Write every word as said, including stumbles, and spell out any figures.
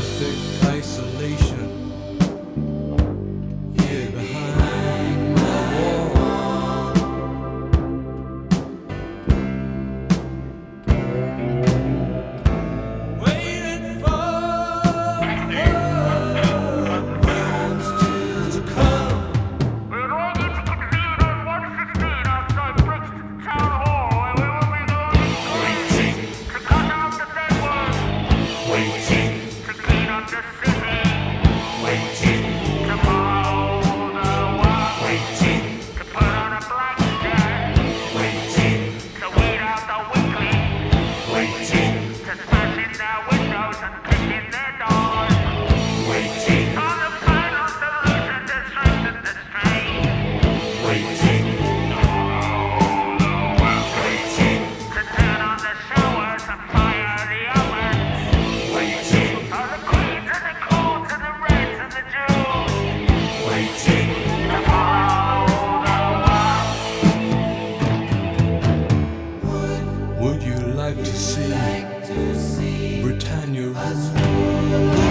perfect isolation here behind my wall. Waiting for the world to come. We're all going to convene on one fifteen outside Brixton Town Hall, and we will be going Waiting, to cut out the dead ones, waiting, to clean up the city, waiting, to mow the walls, waiting, to put on a black jack, waiting, to weed out the weakling, waiting, to smash in their windows and kick in their doors. waiting, On the final solution to strengthen the strain, waiting, waiting, to turn on the showers and fire the ovens. waiting, Are the queens and the coons and the reds and the Jews waiting, to follow the wall? Would you like to see Britannia rule?